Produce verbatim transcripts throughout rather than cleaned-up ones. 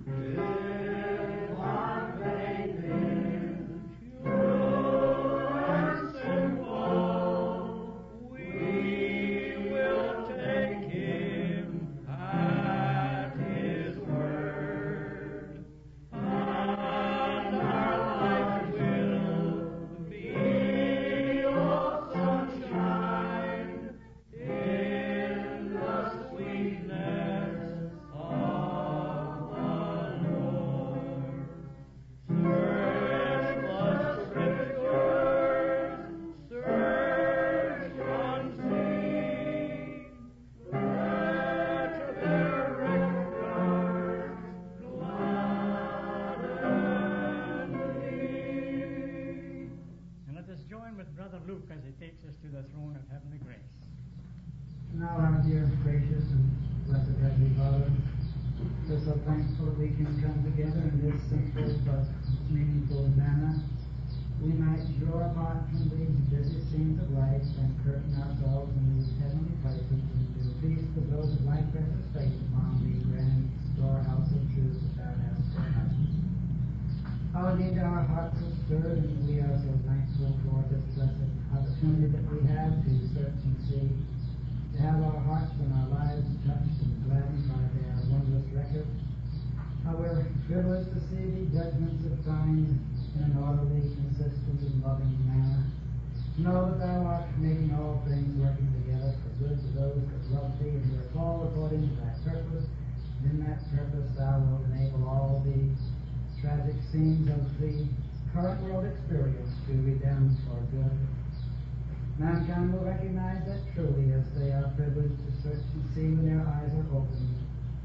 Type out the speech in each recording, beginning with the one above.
Now, our dear, gracious, and blessed Heavenly Father, we're so thankful that we can come together in this simple but meaningful manner. We might draw apart from the busy scenes of life and curtain ourselves in these heavenly places and to feast with those of like precious faith upon the grand storehouse of truth that thou hast for us. How indeed our hearts are stirred, and we are so thankful for this blessed opportunity that we have to search and see, to have our hearts and our lives touched and gladdened by their wondrous record. How we're privileged to see the judgments of thine in an orderly, consistent, and loving manner. Know that thou art making all things working together for good to those that love thee and who are called according to thy purpose. And in that purpose thou wilt enable all the tragic scenes of the current world experience to redound for good. Mankind will recognize that truly as they are privileged to search and see when their eyes are opened.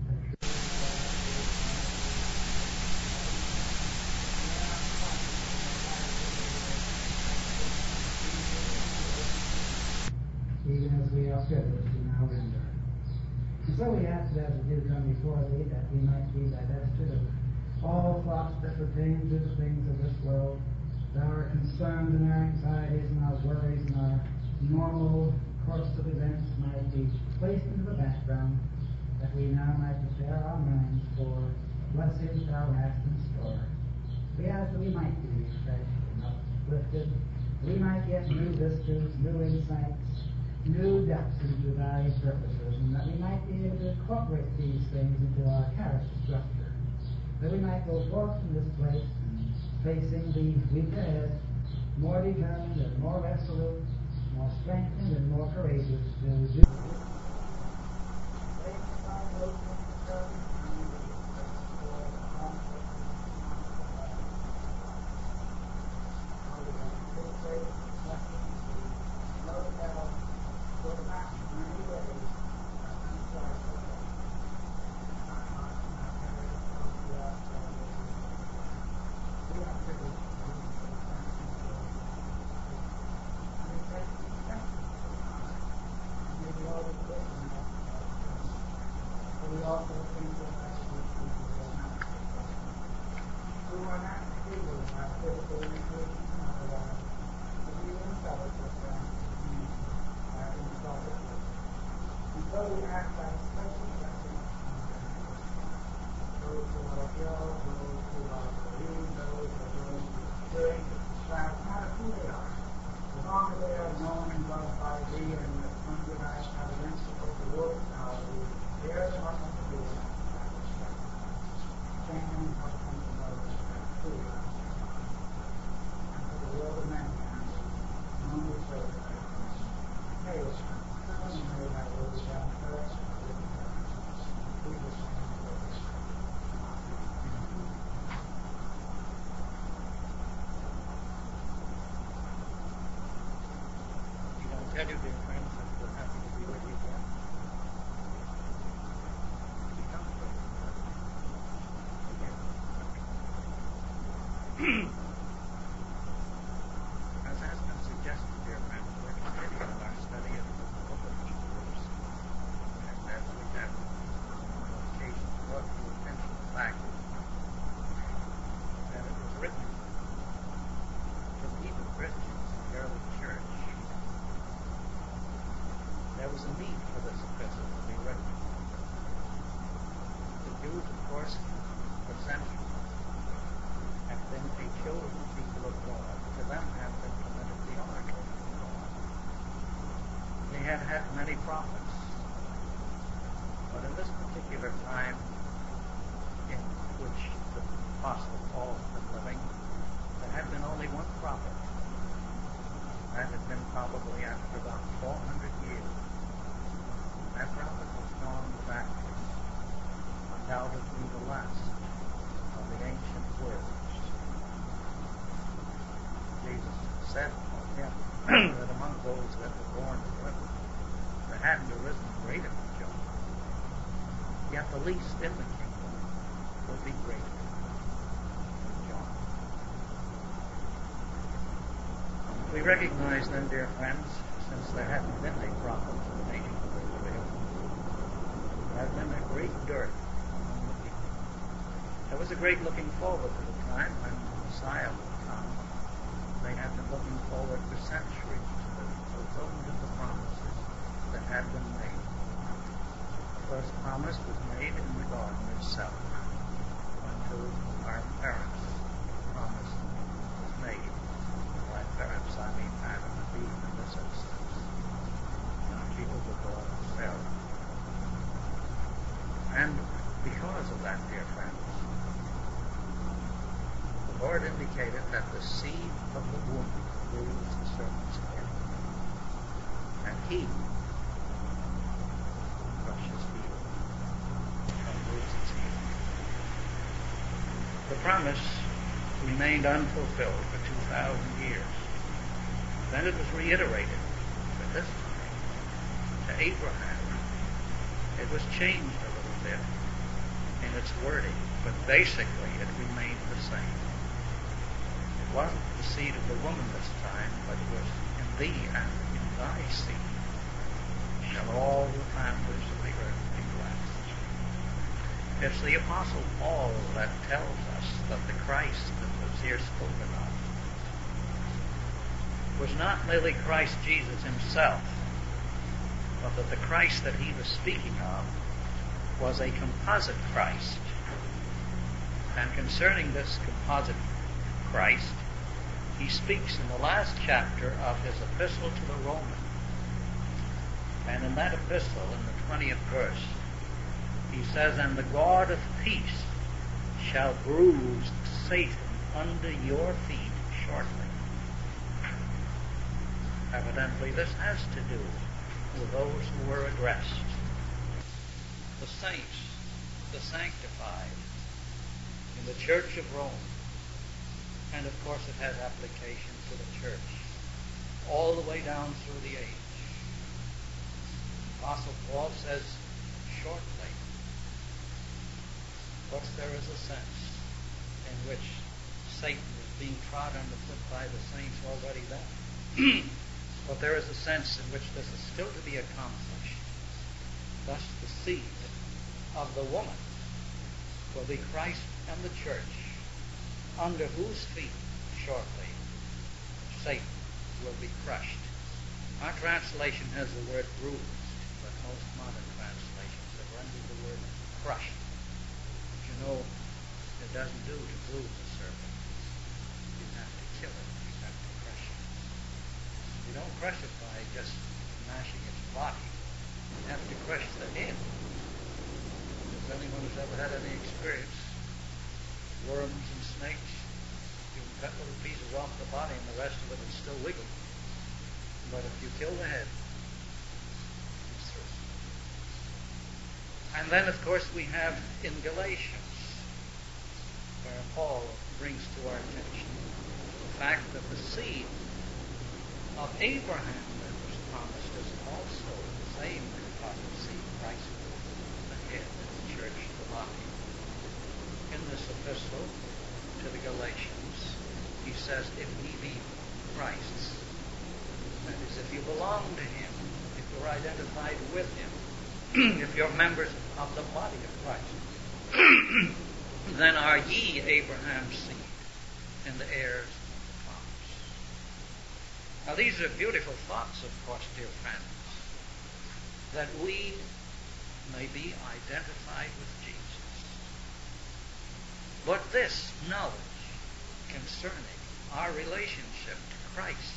Even as we are privileged to now render. And so we ask that as we do come before thee, that we might be divested of all thoughts that pertain to the things of this world, that our concerns and our anxieties and our worries and our normal course of events might be placed into the background, that we now might prepare our minds for blessings thou hast in store. We ask that we might be refreshed and uplifted, we might get new vistas, new insights, new depths into thy purposes, and that we might be able to incorporate these things into our character structure, that we might go forth from this place facing the week ahead, more determined and more resolute, more strengthened and more courageous to do. Tell you, dear friends, that we're happy to be with you again. As has been suggested, dear friends, we're continuing our study of the book of Hebrews. And as we have on occasion brought to attention the fact that it was written to the Hebrew Christians in the early church. There was a need for this epistle to be written. The Jews, of course, were century, have been a chosen people of God. To them have been committed the oracle of God. They had had many prophets, but in this particular time in which the Apostle Paul had been living, there had been only one prophet. That had been probably after about four hundred years. That prophet was John the Baptist, undoubtedly the last of the ancient words. Jesus said of him that among those that were born of women, there hadn't arisen greater than John. Yet the least in the kingdom will be greater than John. We recognize then, dear friends, since there hadn't been a prophet to the nation of Israel, there had been a great dearth among the people. There was a great looking forward to the time when the Messiah would come. They had been looking forward for centuries to the fulfillment of the promises that had been made. The first promise was made in the garden itself, unto our parents. The promise was made. By parents, I mean Adam and Eve in this instance, not people before Sarah. And because of that, dear friends, the Lord indicated that the seed of the woman bruised the serpent's head, and he crushed his heel and bruised its heel. The promise remained unfulfilled for two thousand years. Then it was reiterated for this time to Abraham. It was changed a little bit in its wording, but basically it remained the same. It wasn't the seed of the woman this time, but it was in thee and in thy seed shall all the families of the earth be blessed. It's the Apostle Paul that tells us that the Christ that was here spoken of was not merely Christ Jesus himself, but that the Christ that he was speaking of was a composite Christ. And concerning this composite Christ, he speaks in the last chapter of his epistle to the Romans. And in that epistle, in the twentieth verse, he says, "And the God of peace shall bruise Satan under your feet shortly." Evidently, this has to do with those who were addressed. The saints, the sanctified, in the Church of Rome. And of course it has application to the church all the way down through the age. Apostle Paul says, shortly. Of course there is a sense in which Satan is being trod underfoot by the saints already then. But there is a sense in which this is still to be accomplished. Thus the seed of the woman will be Christ and the church, under whose feet shortly Satan will be crushed. Our translation has the word bruised, but most modern translations have rendered the word crushed. But you know, it doesn't do to bruise a serpent. You have to kill it. You have to crush it. You don't crush it by just mashing its body. You have to crush the head. If anyone has ever had any experience, worms and snakes, you can cut little pieces off the body and the rest of it is still wiggle. But if you kill the head, it's through. And then, of course, we have in Galatians, where Paul brings to our attention the fact that the seed of Abraham that was promised is also the same composite seed, Christ, the head, the church, the body. In this epistle to the Galatians, he says, if ye be Christ's, that is, if you belong to him, if you're identified with him, if you're members of the body of Christ, then are ye Abraham's seed and the heirs of the promise. Now these are beautiful thoughts, of course, dear friends, that we may be identified with Jesus. But this knowledge concerning our relationship to Christ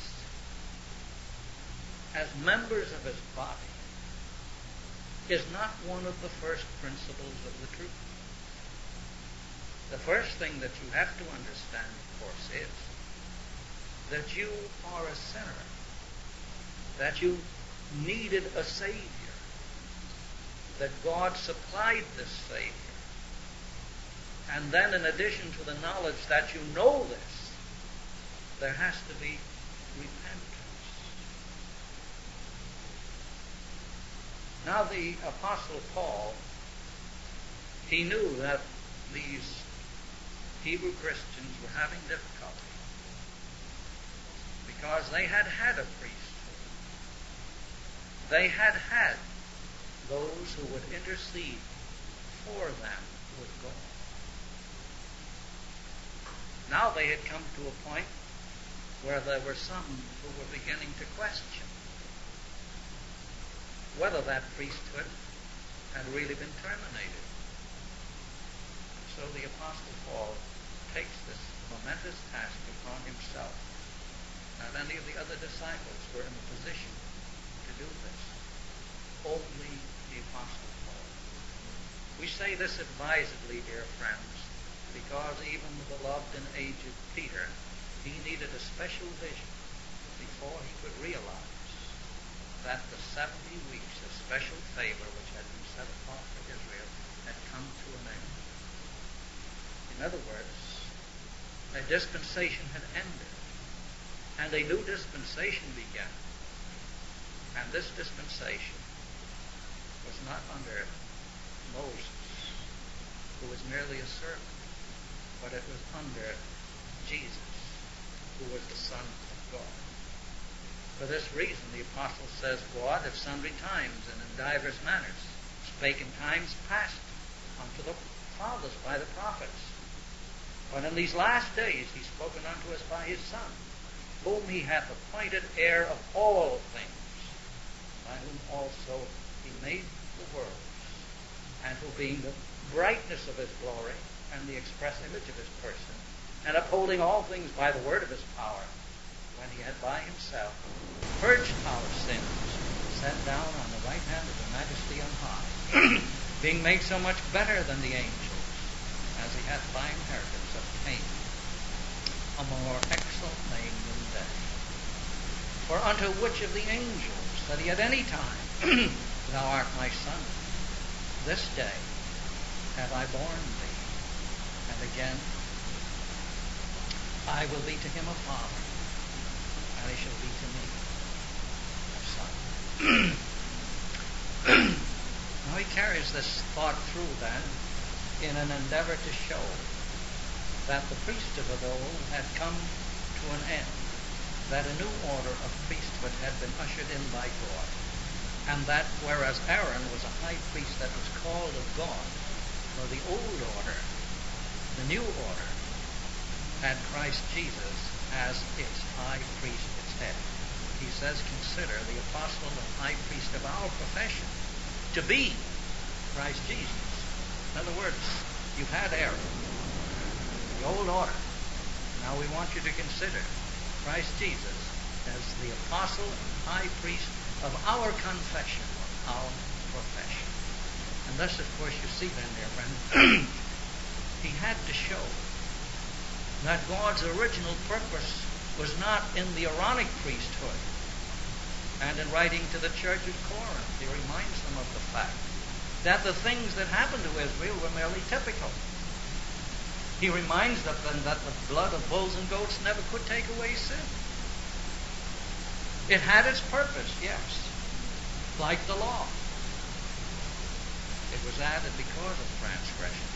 as members of his body is not one of the first principles of the truth. The first thing that you have to understand, of course, is that you are a sinner, that you needed a Savior, that God supplied this Savior. And then in addition to the knowledge that you know this, there has to be repentance. Now the Apostle Paul, he knew that these Hebrew Christians were having difficulty because they had had a priesthood. They had had those who would intercede for them with God. Now they had come to a point where there were some who were beginning to question whether that priesthood had really been terminated. So the Apostle Paul takes this momentous task upon himself. Not any of the other disciples were in a position to do this. Only the Apostle Paul. We say this advisedly, dear friends, because even the beloved and aged Peter, he needed a special vision before he could realize that the seventy weeks of special favor which had been set apart for Israel had come to an end. In other words, a dispensation had ended, and a new dispensation began. And this dispensation was not under Moses, who was merely a servant, but it was under Jesus, who was the Son of God. For this reason, the apostle says, God at sundry times and in divers manners spake in times past unto the fathers by the prophets. But in these last days he's spoken unto us by his Son, whom he hath appointed heir of all things, by whom also he made the worlds, and who being the brightness of his glory and the express image of his person, and upholding all things by the word of his power, when he had by himself purged our sins, sat down on the right hand of the Majesty on high, being made so much better than the angels, as he hath by inheritance obtained a more excellent name than they. For unto which of the angels said he at any time, Thou art my Son, this day have I born thee, and again, I will be to him a father, and he shall be to me a son. Now he carries this thought through then in an endeavor to show that the priesthood of old had come to an end, that a new order of priesthood had been ushered in by God, and that whereas Aaron was a high priest that was called of God for the old order, the new order had Christ Jesus as its high priest, its head. He says, consider the apostle and high priest of our profession to be Christ Jesus. In other words, you've had Aaron, the old order. Now we want you to consider Christ Jesus as the apostle and high priest of our confession, of our profession. And thus, of course, you see then, dear friend, he had to show that God's original purpose was not in the Aaronic priesthood. And in writing to the church of Corinth, he reminds them of the fact that the things that happened to Israel were merely typical. He reminds them that the blood of bulls and goats never could take away sin. It had its purpose, yes, like the law. It was added because of transgressions.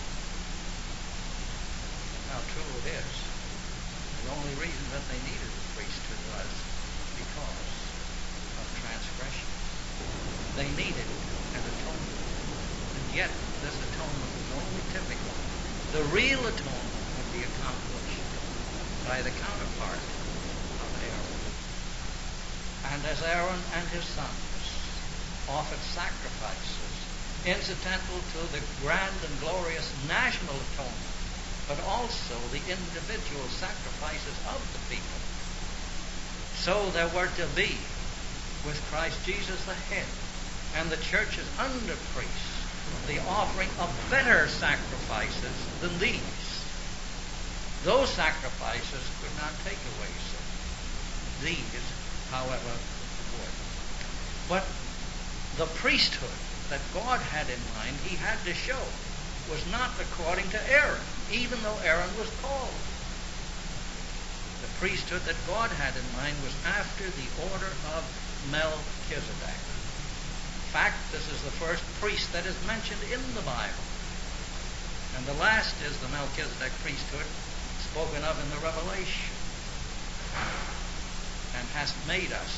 How true it is. The only reason that they needed a priesthood was because of transgression. They needed an atonement. And yet, this atonement was only typical. The real atonement would be accomplished by the counterpart of Aaron. And as Aaron and his sons offered sacrifices incidental to the grand and glorious national atonement but also the individual sacrifices of the people. So there were to be, with Christ Jesus the head, and the churches under priests, the offering of better sacrifices than these. Those sacrifices could not take away sin. These, however, would. But the priesthood that God had in mind, he had to show, was not according to Aaron, even though Aaron was called. The priesthood that God had in mind was after the order of Melchizedek. In fact, this is the first priest that is mentioned in the Bible. And the last is the Melchizedek priesthood spoken of in the Revelation, and hast made us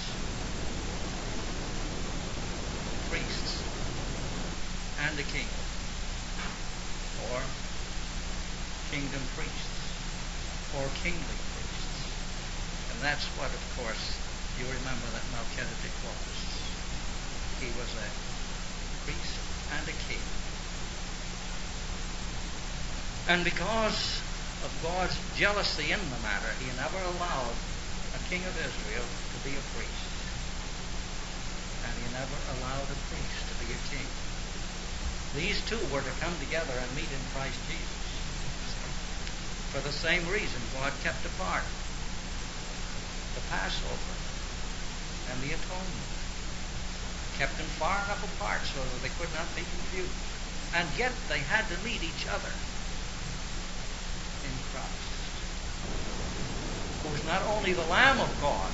priests and a kingdom, or kingdom priests, or kingly priests. And that's what, of course, you remember that Melchizedek was. He was a priest and a king. And because of God's jealousy in the matter, he never allowed a king of Israel to be a priest. And he never allowed a priest to be a king. These two were to come together and meet in Christ Jesus. For the same reason, God kept apart the Passover and the atonement. Kept them far enough apart so that they could not be confused. And yet they had to meet each other in Christ, who is not only the Lamb of God,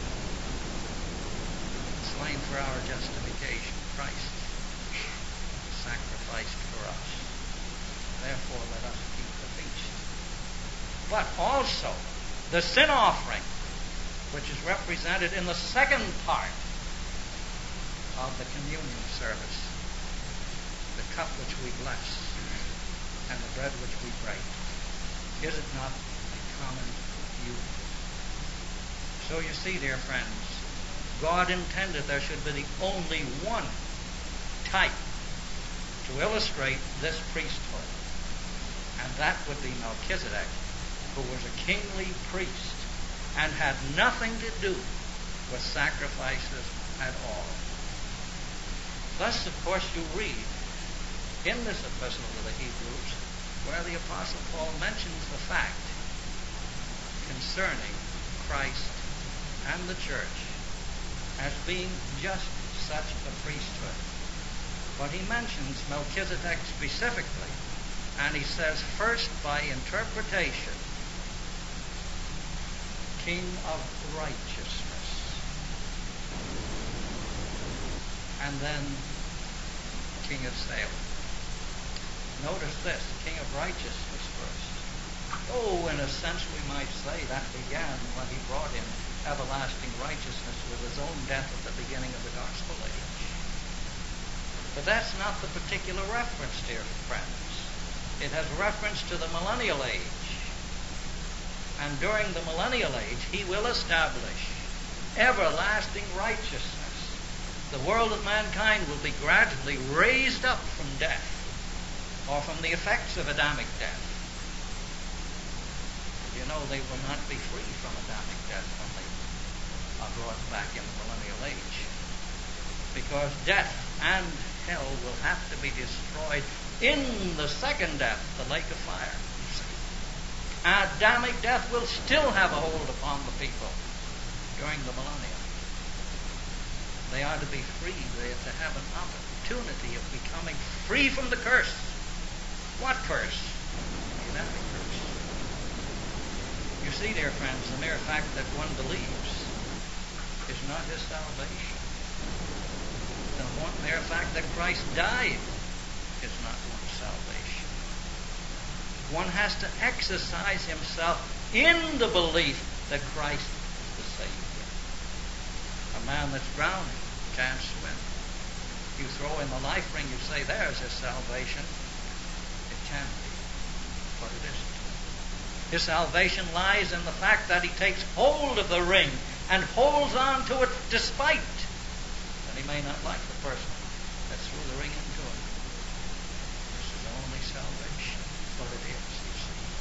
slain for our justification, Christ sacrificed for us. Therefore, let us keep the feast. But also, the sin offering, which is represented in the second part of the communion service, the cup which we bless and the bread which we break. Is it not a common union? So you see, dear friends, God intended there should be only one type to illustrate this priesthood, and that would be Melchizedek, who was a kingly priest and had nothing to do with sacrifices at all. Thus, of course, you read in this epistle to the Hebrews where the Apostle Paul mentions the fact concerning Christ and the church as being just such a priesthood. But he mentions Melchizedek specifically, and he says, first by interpretation, King of righteousness, and then King of Salem. Notice this, King of righteousness first. Oh, in a sense we might say that began when he brought in everlasting righteousness with his own death at the beginning of the gospel age. But that's not the particular reference, dear friends. It has reference to the millennial age. And during the millennial age, he will establish everlasting righteousness. The world of mankind will be gradually raised up from death, or from the effects of Adamic death. You know, they will not be free from Adamic death when they are brought back in the millennial age, because death and hell will have to be destroyed in the second death, the lake of fire. Adamic death will still have a hold upon the people during the millennium. They are to be free. They are to have an opportunity of becoming free from the curse. What curse? The Adamic curse. You see, dear friends, the mere fact that one believes is not his salvation. The one mere fact that Christ died is not one's salvation. One has to exercise himself in the belief that Christ is the Savior. A man that's drowning can't swim. You throw in the life ring, you say, there's his salvation. It can't be, but it isn't. His salvation lies in the fact that he takes hold of the ring and holds on to it despite that he may not like the person that threw the ring into him. This is only salvation, but it is, you see.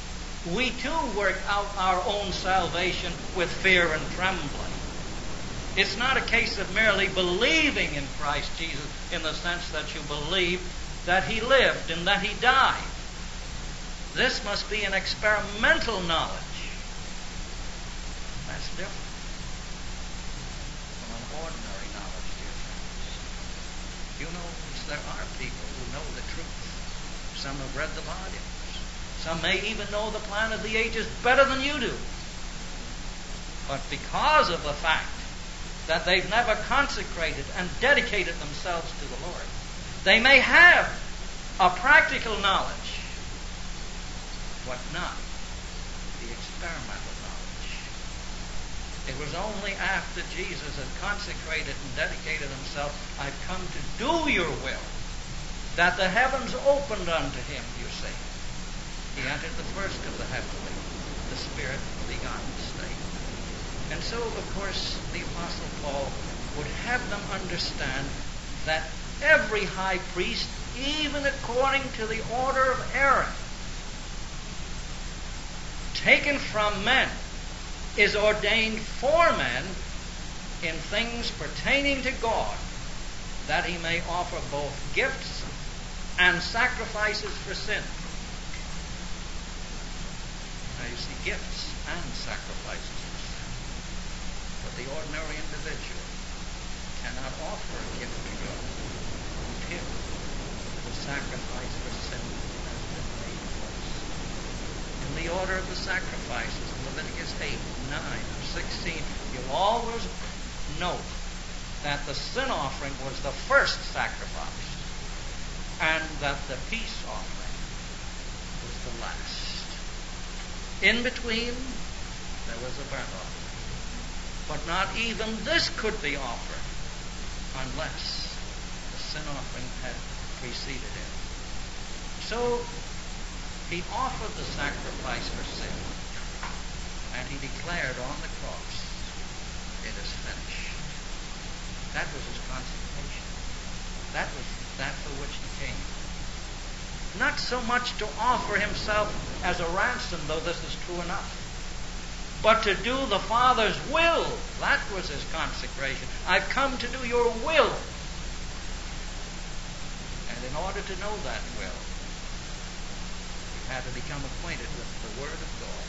we too work out our own salvation with fear and trembling. It's not a case of merely believing in Christ Jesus in the sense that you believe that he lived and that he died. This must be an experimental knowledge. That's different from an ordinary knowledge, dear friends. You know, there are people who know the truth. Some have read the volumes. Some may even know the plan of the ages better than you do. But because of the fact that they've never consecrated and dedicated themselves to the Lord, they may have a practical knowledge, but not the experimental knowledge. It was only after Jesus had consecrated and dedicated himself, I've come to do your will, that the heavens opened unto him, you see. He entered the first of the heavenly, the Spirit-begotten state. And so, of course, the Apostle Paul would have them understand that every high priest, even according to the order of Aaron, taken from men, is ordained for men in things pertaining to God, that he may offer both gifts and sacrifices for sin. Now you see, gifts and sacrifices for sin. But the ordinary individual cannot offer a gift to God until the sacrifice for sin has been made first. In the order of the sacrifices, Leviticus eight, nine, and sixteen, you'll always note that the sin offering was the first sacrifice, and that the peace offering was the last. In between, there was a burnt offering. But not even this could be offered unless the sin offering had preceded it. So, he offered the sacrifice for sin, and he declared on the cross, it is finished. That was his consecration. That was that for which he came. Not so much to offer himself as a ransom, though this is true enough, but to do the Father's will. That was his consecration. I've come to do your will. And in order to know that will, he had to become acquainted with the Word of God.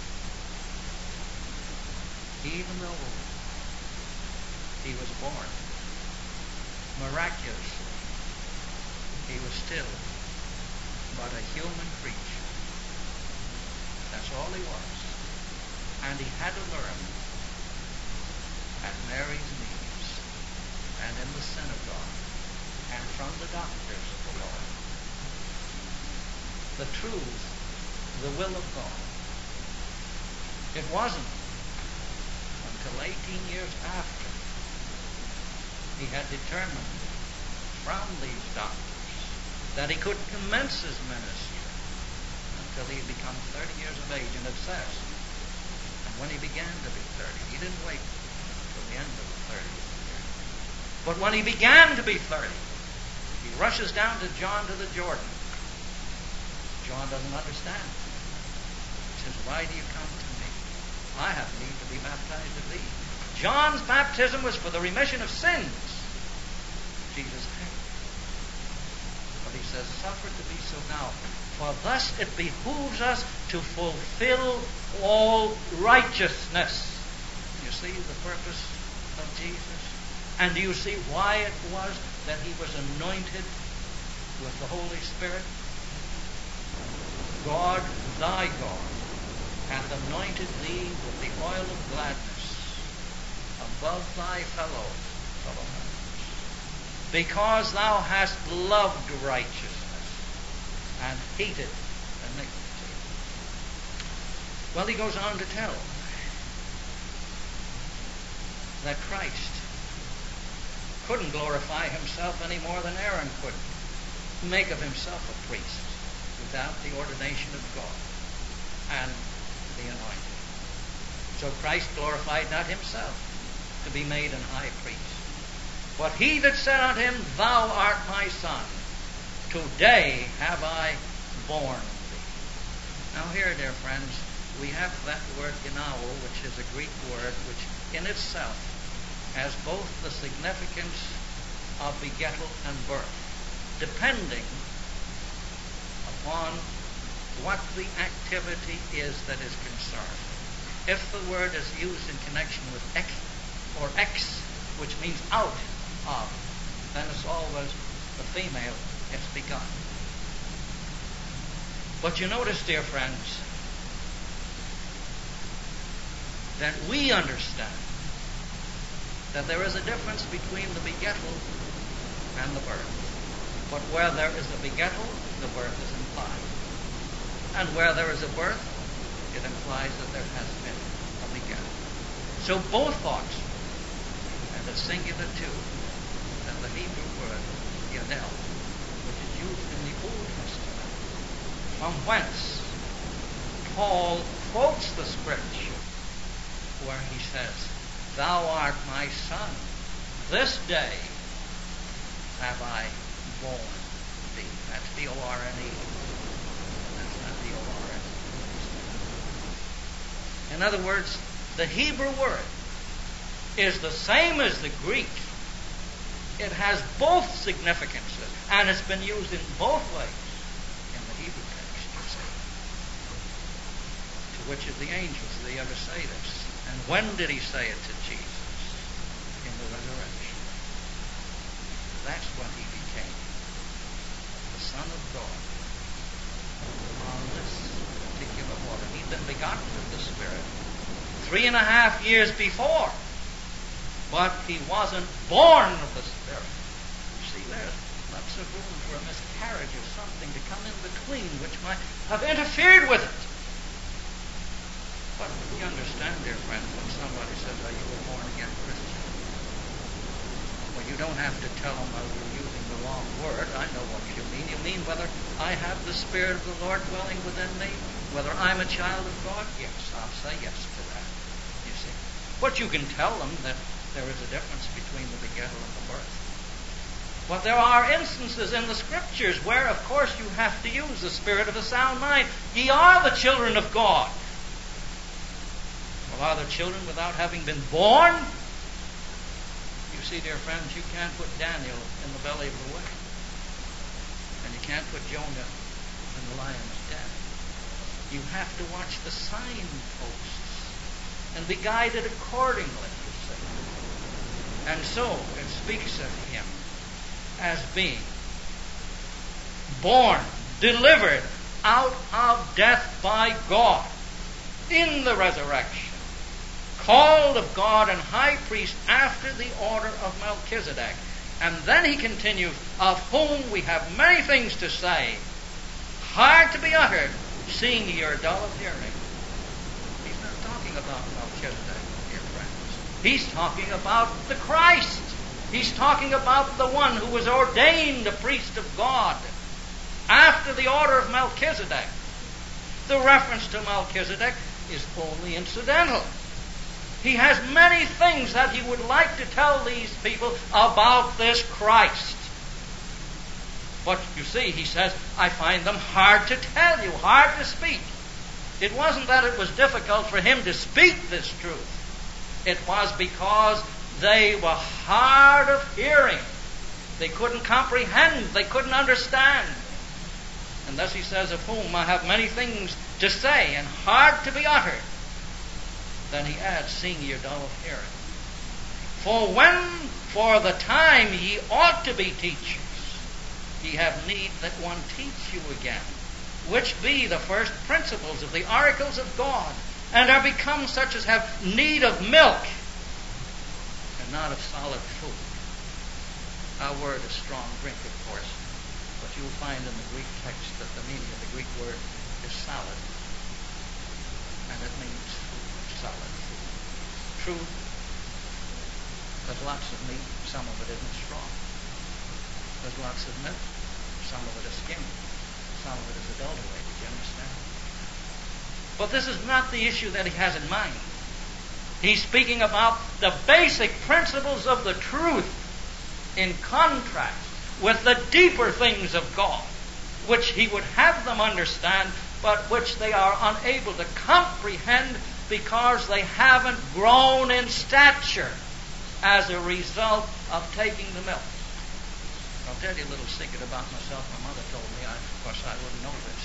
Even though he was born miraculously, he was still but a human creature. That's all he was. And he had to learn at Mary's knees and in the synagogue and from the doctors of the Lord the truth, the will of God. It wasn't until eighteen years after he had determined from these doctors that he could commence his ministry until he had become thirty years of age. And it says, and when he began to be thirty, he didn't wait until the end of the thirtieth year. But when he began to be thirty, he rushes down to John to the Jordan. John doesn't understand. He says, why do you come to me? I have need to be baptized of thee. John's baptism was for the remission of sins. Jesus hated. But he says, suffer to be so now. For thus it behooves us to fulfill all righteousness. You see the purpose of Jesus? And do you see why it was that he was anointed with the Holy Spirit? God, thy God, hath anointed thee with the oil of gladness above thy fellow fellow members, because thou hast loved righteousness and hated iniquity. Well, he goes on to tell that Christ couldn't glorify himself any more than Aaron could make of himself a priest without the ordination of God and the anointing. So Christ glorified not himself to be made an high priest, but he that said unto him, thou art my son, today have I born thee. Now here, dear friends, we have that word genao, which is a Greek word which in itself has both the significance of begettal and birth, depending upon what the activity is that is concerned. If the word is used in connection with ek or ex, which means out of, then it's always the female is begun. But you notice, dear friends, that we understand that there is a difference between the begettal and the birth. But where there is a begettal, the birth is implied. And where there is a birth, it implies that there has been a begettal. So both thoughts, and the singular too, and the Hebrew word, yadel, which is used in the Old Testament, from whence Paul quotes the scripture where he says, "Thou art my son, this day have I born thee." That's B O R N E. That's not B O R N E. In other words, the Hebrew word is the same as the Greek. It has both significances, and it's been used in both ways in the Hebrew text, you see. To which of the angels did he ever say this? And when did he say it to Jesus? In the resurrection. That's when he became the Son of God on this particular order. He'd been begotten of the Spirit three and a half years before, but he wasn't born of the Spirit. You see, there's lots of room for a miscarriage or something to come in between which might have interfered with it. But you understand, dear friends, when somebody says, "Are you a born-again Christian?" Well, you don't have to tell them, "Oh, you're using the wrong word. I know what you mean. You mean whether I have the Spirit of the Lord dwelling within me? Whether I'm a child of God?" Yes, I'll say yes to that, you see. But you can tell them that there is a difference between the begettal and the birth. But there are instances in the Scriptures where, of course, you have to use the spirit of a sound mind. Ye are the children of God. Well, are the children without having been born? You see, dear friends, you can't put Daniel in the belly of the whale. And you can't put Jonah in the lion's den. You have to watch the signposts and be guided accordingly, you see. And so it speaks of him as being born, delivered out of death by God in the resurrection, called of God and high priest after the order of Melchizedek. And then he continues, of whom we have many things to say, hard to be uttered, seeing ye are dull of hearing. He's not talking about Melchizedek, dear friends. He's talking about the Christ. He's talking about the one who was ordained a priest of God after the order of Melchizedek. The reference to Melchizedek is only incidental. He has many things that he would like to tell these people about this Christ. But you see, he says, I find them hard to tell you, hard to speak. It wasn't that it was difficult for him to speak this truth. It was because they were hard of hearing. They couldn't comprehend. They couldn't understand. And thus he says, of whom I have many things to say and hard to be uttered. Then he adds, seeing ye are dull of hearing. For when for the time ye ought to be teachers, ye have need that one teach you again, which be the first principles of the oracles of God, and are become such as have need of milk, and not of solid food. Our word is strong drink, of course, but you'll find in the Greek text that the meaning of the Greek word is solid, and it means solid food. True, there's lots of meat, some of it isn't strong. There's lots of milk, some of it is skimmed, some of it is adulterated, you understand? But this is not the issue that he has in mind. He's speaking about the basic principles of the truth in contrast with the deeper things of God, which he would have them understand but which they are unable to comprehend because they haven't grown in stature as a result of taking the milk. I'll tell you a little secret about myself. My mother told me. I, of course, I wouldn't know this.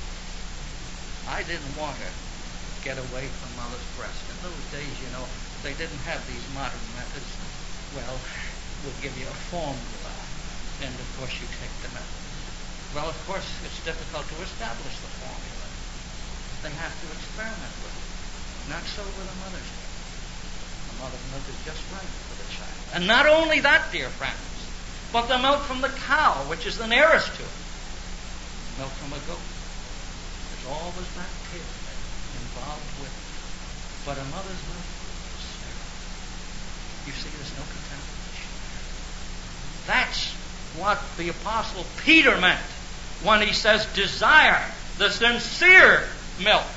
I didn't want to get away from mother's breast. In those days, you know, they didn't have these modern methods. Well, we'll give you a formula, and of course you take the milk. Well, of course, it's difficult to establish the formula. They have to experiment with it. Not so with a mother's milk. The mother's milk is just right for the child. And not only that, dear friends, but the milk from the cow, which is the nearest to it. Milk from a goat. There's always bacteria involved with it. But a mother's milk is sterile. You see, there's no contamination. That's what the Apostle Peter meant when he says, desire the sincere milk.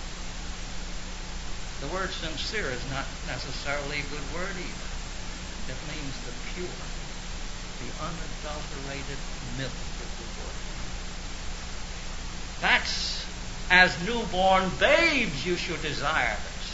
The word sincere is not necessarily a good word either. It means the pure, the unadulterated milk of the Word. That's, as newborn babes, you should desire this.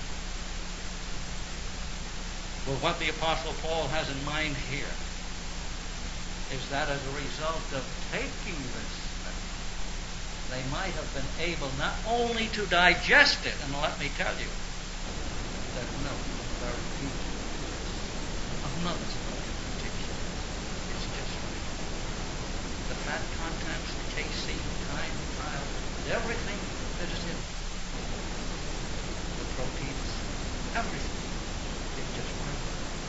Well, what the Apostle Paul has in mind here is that as a result of taking this milk, they might have been able not only to digest it, and let me tell you, that milk is very beautiful. Of mother's milk in particular. It's just right. The fat contents, the casein, time, trial, everything that is in it. The proteins, everything. It's just right.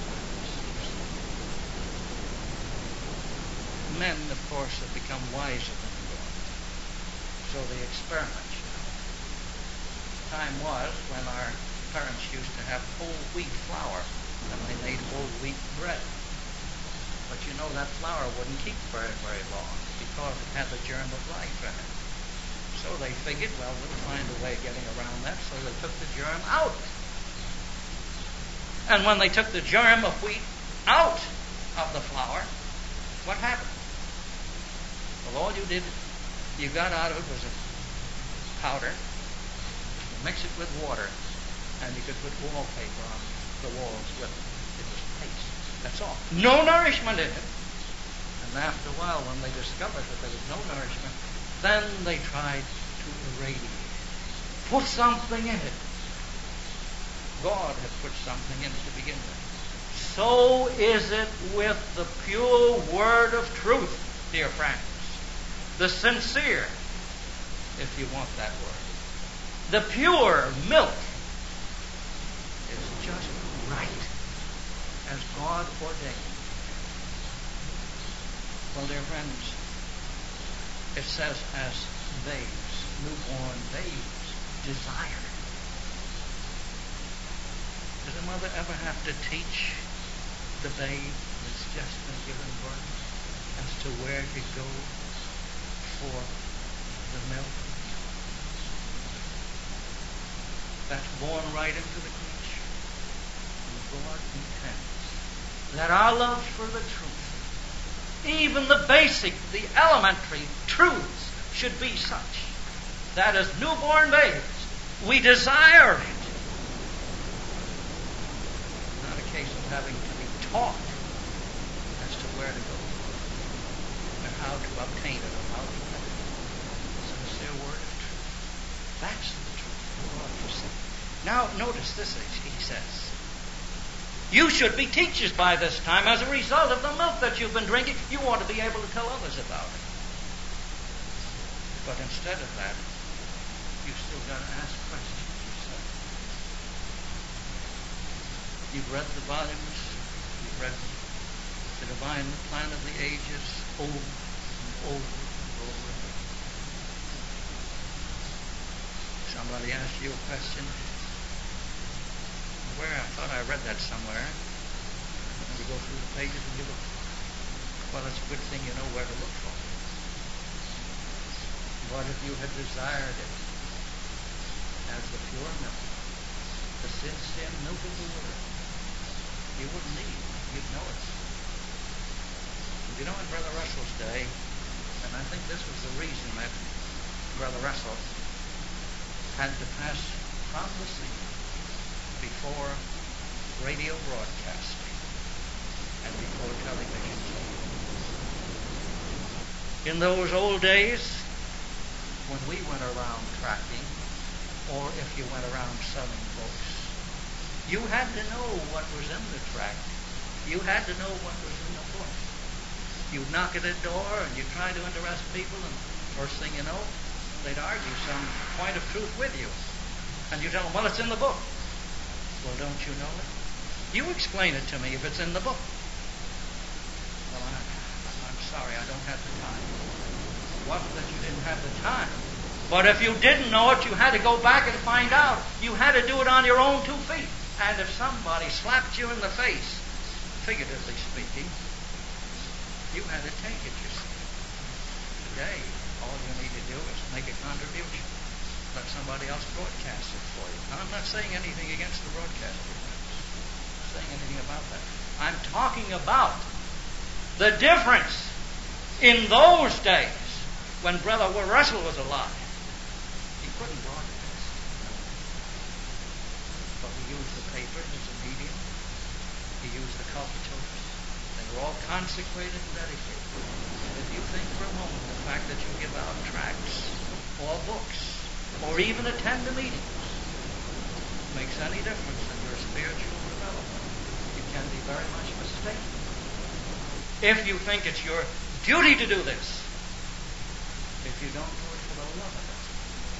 Men, of course, have become wiser than the world. So they experiment, you know. Time was when our parents used to have whole wheat flour, and they made whole wheat bread. But you know that flour wouldn't keep very, very long because it had the germ of life in it. So they figured, well, we'll find a way of getting around that, so they took the germ out. And when they took the germ of wheat out of the flour, what happened? Well, all you did, you got out of it was a powder, you mix it with water, and you could put wallpaper on the walls with it. It was paste. That's all. No nourishment in it. And after a while, when they discovered that there was no nourishment, then they tried to irradiate it. Put something in it. God had put something in it to begin with. So is it with the pure word of truth, dear friends. The sincere, if you want that word. The pure milk is just right as God ordained. Well, dear friends, it says as babes, newborn babes, desire. Does a mother ever have to teach the babe that's just been given birth as to where to go for the milk? That's born right into the creature. And God intends that our love for the truth, even the basic, the elementary truths, should be such that as newborn babes, we desire it. Not a case of having to be taught as to where to go and how to obtain it or how to get it. Sincere word of truth. That's the truth of God, you see. Now, notice this, he says. You should be teachers by this time. As a result of the milk that you've been drinking, you ought to be able to tell others about it. But instead of that, you've still got to ask questions yourself. You've read the volumes, you've read the divine plan of the ages over and over and over again. Somebody asked you a question. Where? I thought I read that somewhere. And you go through the pages and you look. Well, it's a good thing you know where to look for it. What if you had desired it as the pure milk, the sincere milk of the Word? You wouldn't need it. You'd know it. You know, in Brother Russell's day, and I think this was the reason that Brother Russell had to pass from the scene before radio broadcasting and before television. In those old days, when we went around tracking, or if you went around selling books, you had to know what was in the tract. You had to know what was in the book. You'd knock at a door and you'd try to interest people, and first thing you know, they'd argue some point of truth with you. And you tell them, well, it's in the book. Well, don't you know it? You explain it to me if it's in the book. Well, I, I'm sorry, I don't have the time. It wasn't that you didn't have the time. But if you didn't know it, you had to go back and find out. You had to do it on your own two feet. And if somebody slapped you in the face, figuratively speaking, you had to take it, you see. Today, all you need to do is make a contribution. Let somebody else broadcast it for you. Now, I'm not saying anything against the broadcaster. I'm not saying anything about that. I'm talking about the difference in those days when Brother Russell was alive. He couldn't broadcast. But he used the paper as a medium. He used the cultures. They were all consecrated and dedicated. And if you think for a moment the fact that you give out tracts or books or even attend the meetings makes any difference in your spiritual development, you can be very much mistaken. If you think it's your duty to do this, if you don't do it for the love of it,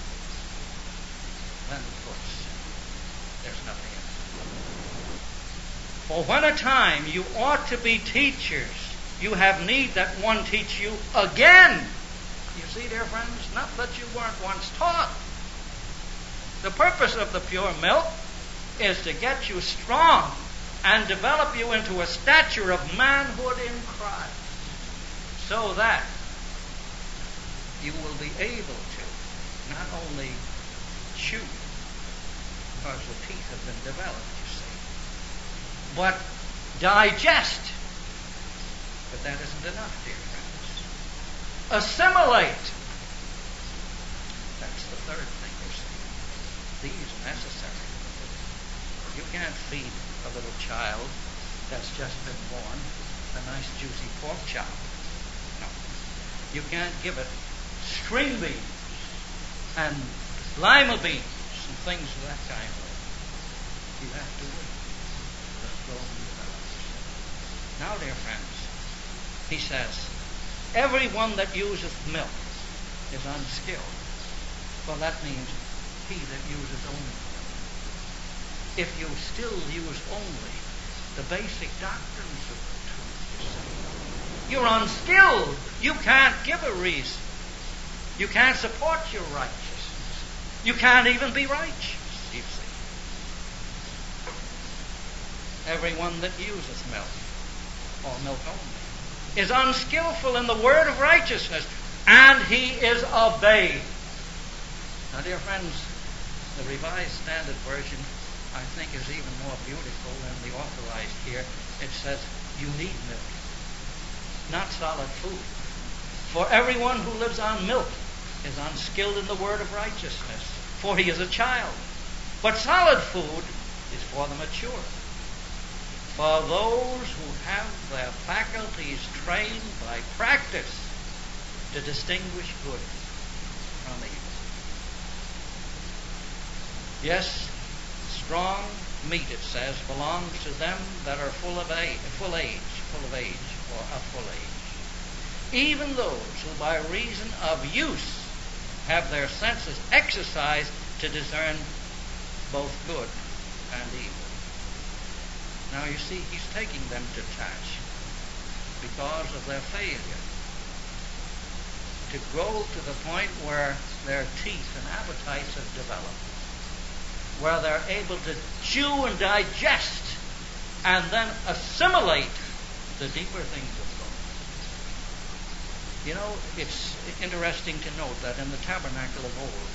then of course there's nothing in it. For when a time you ought to be teachers, you have need that one teach you again. You see, dear friends, not that you weren't once taught. The purpose of the pure milk is to get you strong and develop you into a stature of manhood in Christ, so that you will be able to not only chew, because the teeth have been developed, you see, but digest. But that isn't enough, dear friends. Assimilate. That's the third thing, you see. These are necessary. You can't feed a little child that's just been born a nice juicy pork chop. No. You can't give it string beans and lima beans and things of that kind. You have to wait. Let go and develop. Now, dear friends, he says, everyone that useth milk is unskilled. Well, that means he that uses only. If you still use only the basic doctrines of the truth, you see, you're unskilled. You can't give a reason. You can't support your righteousness. You can't even be righteous, you see. Everyone that useth milk, or milk only, is unskillful in the word of righteousness, and he is a babe. Now, dear friends, the Revised Standard Version, I think, is even more beautiful than the Authorized here. It says, you need milk, not solid food. For everyone who lives on milk is unskilled in the word of righteousness, for he is a child. But solid food is for the mature, for those who have their faculties trained by practice to distinguish good from evil. Yes, strong meat, it says, belongs to them that are full of age, full age, full of age, or of full age. Even those who by reason of use have their senses exercised to discern both good and evil. Now you see, he's taking them to task because of their failure to grow to the point where their teeth and appetites have developed, where they're able to chew and digest and then assimilate the deeper things of God. You know, it's interesting to note that in the tabernacle of old,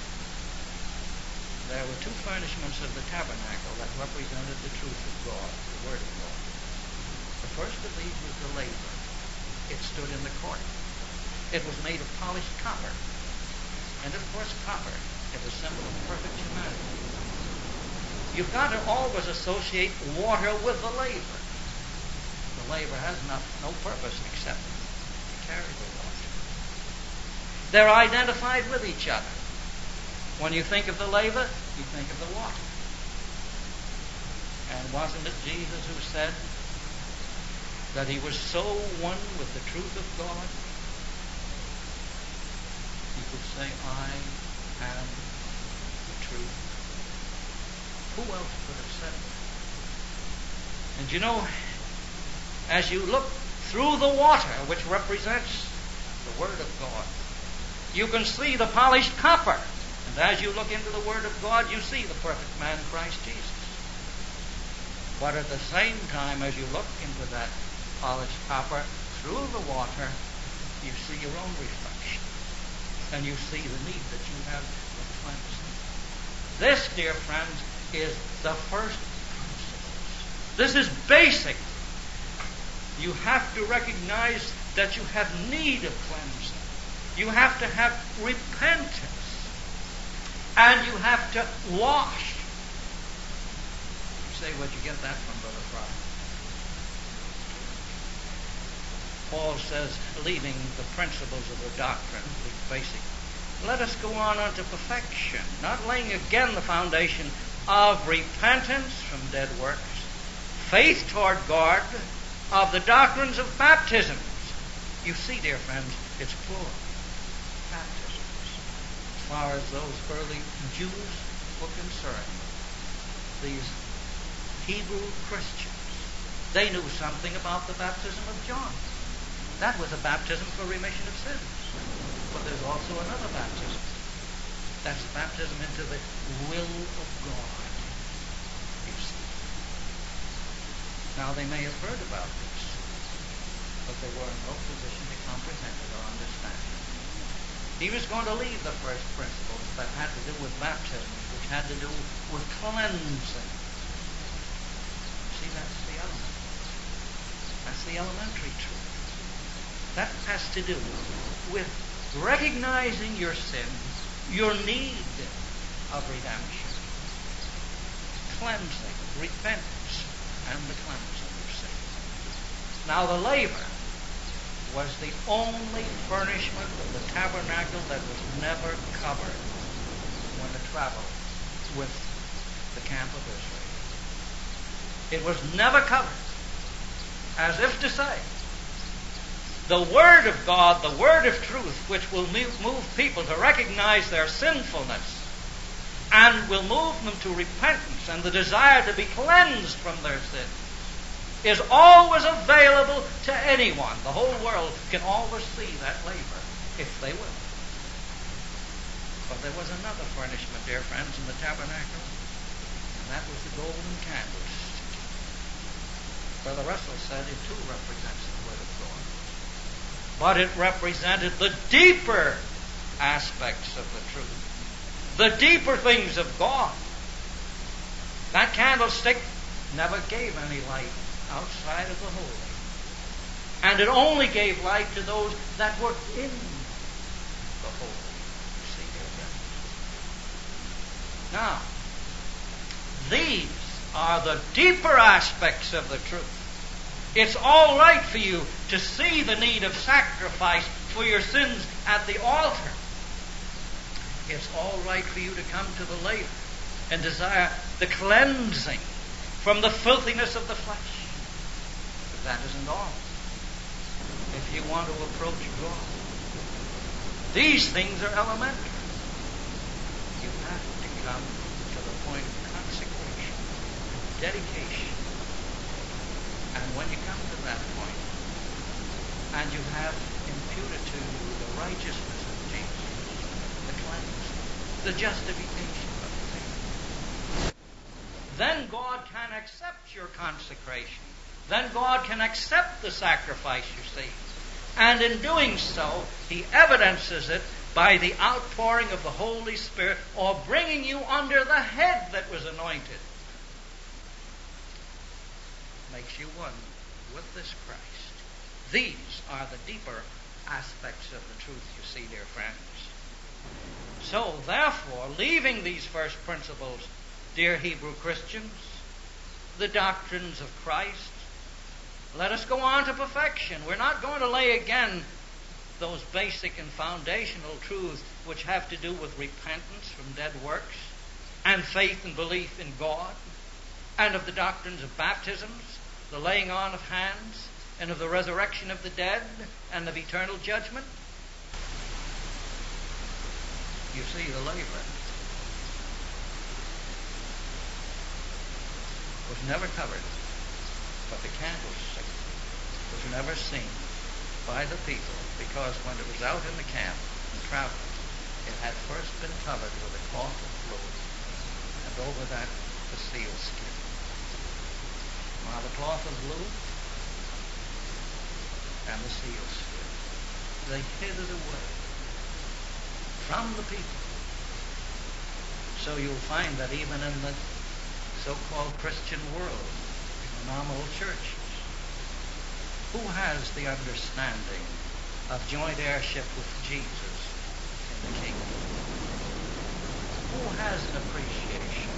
there were two furnishments of the tabernacle that represented the truth of God, the Word of God. The first of these was the laver. It stood in the court. It was made of polished copper. And of course, copper It's a symbol of perfect humanity. You've got to always associate water with the laver. The laver has no, no purpose except to carry the water. They're identified with each other. When you think of the laver, you think of the water. And wasn't it Jesus who said that he was so one with the truth of God? He could say, I am the truth. Who else could have said that? And you know, as you look through the water, which represents the Word of God, you can see the polished copper. And as you look into the Word of God, you see the perfect man, Christ Jesus. But at the same time, as you look into that polished copper through the water, you see your own reflection. And you see the need that you have of cleansing. This, dear friends, is the first principle. This is basic. You have to recognize that you have need of cleansing. You have to have repentance. And you have to wash. You say, where'd you get that from, Brother Fry? Paul says, leaving the principles of the doctrine, the basic, let us go on unto perfection, not laying again the foundation of repentance from dead works, faith toward God, of the doctrines of baptisms. You see, dear friends, it's plural. Baptisms. As far as those early Jews were concerned, these Hebrew Christians, they knew something about the baptism of John. That was a baptism for remission of sins. But there's also another baptism. That's baptism into the will of God. You see. Now, they may have heard about this, but they were in no position to comprehend it or understand it. He was going to leave the first principles that had to do with baptism, which had to do with cleansing. See, that's the element. That's the elementary truth. That has to do with recognizing your sins, your need of redemption, cleansing, repentance, and the cleansing of sin. Now, the laver was the only furnishment of the tabernacle that was never covered when it traveled with the camp of Israel. It was never covered, as if to say, the Word of God, the Word of truth, which will move people to recognize their sinfulness and will move them to repentance and the desire to be cleansed from their sins, is always available to anyone. The whole world can always see that laver, if they will. But there was another furnishment, dear friends, in the tabernacle, and that was the golden candlestick. Brother Russell said it too represents the Word of God. But it represented the deeper aspects of the truth, the deeper things of God. That candlestick never gave any light outside of the holy. And it only gave light to those that were in the holy. You see here, now, these are the deeper aspects of the truth. It's all right for you to see the need of sacrifice for your sins at the altar. It's all right for you to come to the laver and desire the cleansing from the filthiness of the flesh. But that isn't all. If you want to approach God, these things are elementary. You have to come to the point of consecration, dedication. And when you come to that point, and you have imputed to you the righteousness of Jesus, the cleansing, the justification of faith, then God can accept your consecration. Then God can accept the sacrifice, you see. And in doing so, He evidences it by the outpouring of the Holy Spirit, or bringing you under the head that was anointed. Makes you one with this Christ. These are the deeper aspects of the truth, you see, dear friends. So, therefore, leaving these first principles, dear Hebrew Christians, the doctrines of Christ, let us go on to perfection. We're not going to lay again those basic and foundational truths which have to do with repentance from dead works and faith and belief in God, and of the doctrines of baptisms, the laying on of hands, and of the resurrection of the dead, and of eternal judgment. You see, the laver was never covered, but the candlestick was never seen by the people, because when it was out in the camp and traveling, it had first been covered with a cloth of blue, and over that the seal skin. While the cloth of blue and the seal skin, they hid it away from the people. So you'll find that even in the so-called Christian world, in the nominal churches, who has the understanding of joint heirship with Jesus in the kingdom? Who has an appreciation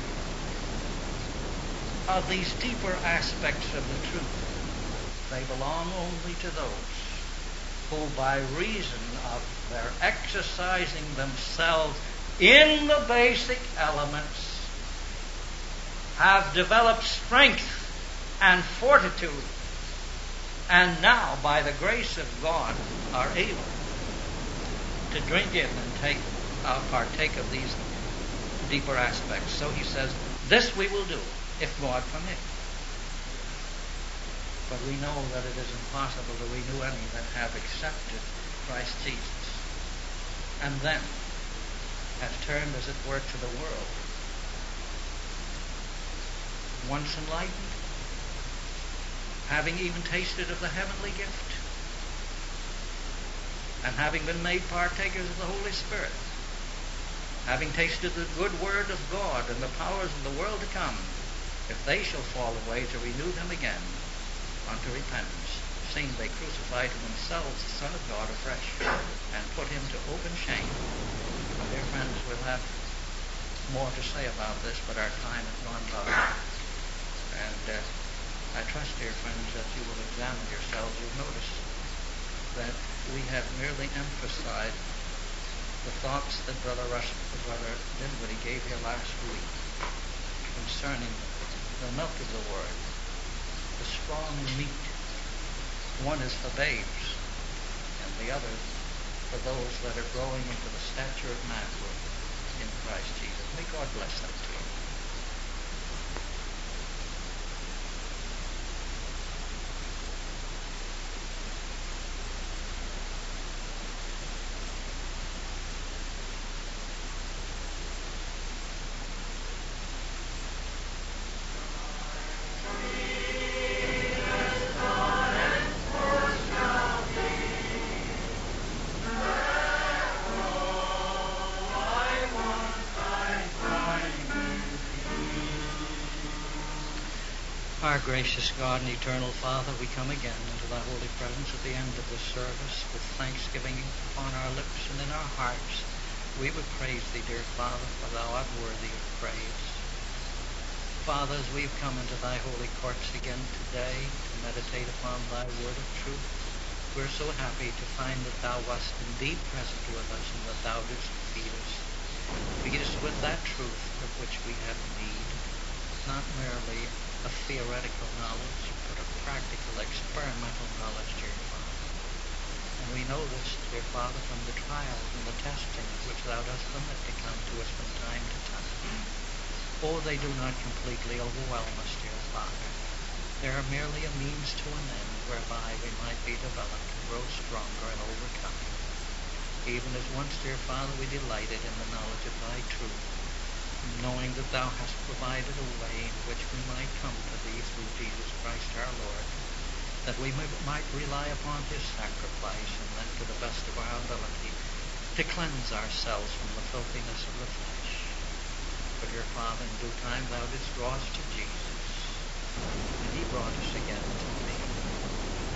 of these deeper aspects of the truth? They belong only to those who, by reason of their exercising themselves in the basic elements, have developed strength and fortitude, and now, by the grace of God, are able to drink in and take uh, partake of these deeper aspects. So he says, this we will do if God permit. But we know that it is impossible to renew any that have accepted Christ Jesus, and then have turned, as it were, to the world. Once enlightened, having even tasted of the heavenly gift, and having been made partakers of the Holy Spirit, having tasted the good word of God and the powers of the world to come, if they shall fall away, to renew them again unto repentance, seeing they crucified to themselves the Son of God afresh, and put him to open shame. My dear friends, we'll have more to say about this, but our time has gone by. And uh, I trust, dear friends, that you will examine yourselves. You'll notice that we have merely emphasized the thoughts that Brother Rush, Brother Dinwiddie gave here last week concerning the milk of the Word, the strong meat. One is for babes, and the other for those that are growing into the stature of manhood in Christ Jesus. May God bless them to you. Our gracious God and eternal Father, we come again into thy holy presence at the end of this service with thanksgiving upon our lips and in our hearts. We would praise thee, dear Father, for thou art worthy of praise. Father, as we've come into thy holy courts again today to meditate upon thy word of truth, we're so happy to find that thou wast indeed present with us, and that thou didst feed us. Feed us with that truth of which we have need, not merely a theoretical knowledge, but a practical, experimental knowledge, dear Father. And we know this, dear Father, from the trials and the testings which thou dost permit to come to us from time to time. Oh, they do not completely overwhelm us, dear Father. They are merely a means to an end whereby we might be developed and grow stronger and overcome. Even as once, dear Father, we delighted in the knowledge of thy truth, knowing that thou hast provided a way in which we might come to thee through Jesus Christ our Lord, that we might rely upon his sacrifice, and then to the best of our ability to cleanse ourselves from the filthiness of the flesh. But, dear Father, in due time thou didst draw us to Jesus, and he brought us again to thee. And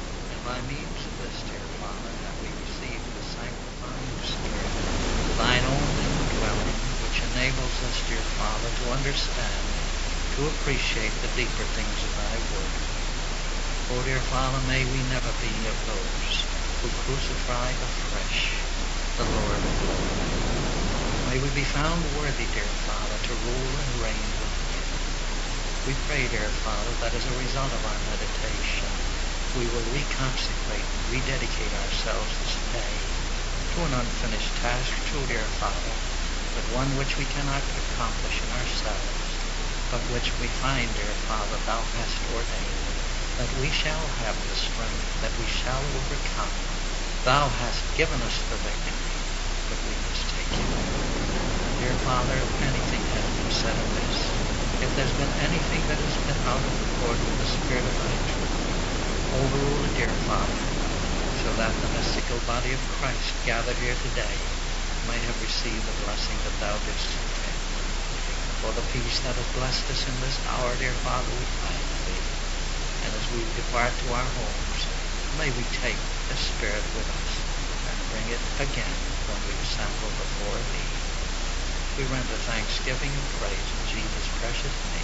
by means of this, dear Father, that we receive the sanctifying Spirit, thine own indwelling, which enables us, dear Father, to understand, to appreciate the deeper things of thy word. Oh, dear Father, may we never be of those who crucify afresh the Lord of glory. May we be found worthy, dear Father, to rule and reign with you. We pray, dear Father, that as a result of our meditation, we will reconsecrate, rededicate ourselves this day to an unfinished task, true, dear Father, but one which we cannot accomplish in ourselves, but which we find, dear Father, thou hast ordained, that we shall have the strength, that we shall overcome. Thou hast given us the victory, but we must take it. Dear Father, if anything has been said amiss, if there's been anything that has been out of accord with the Spirit of thy truth, overrule it, dear Father, so that the mystical body of Christ gathered here today may have received the blessing that thou didst intend. For the peace that has blessed us in this hour, dear Father, we thank thee. And as we depart to our homes, may we take the Spirit with us and bring it again when we assemble before thee. We render thanksgiving and praise in Jesus' precious name.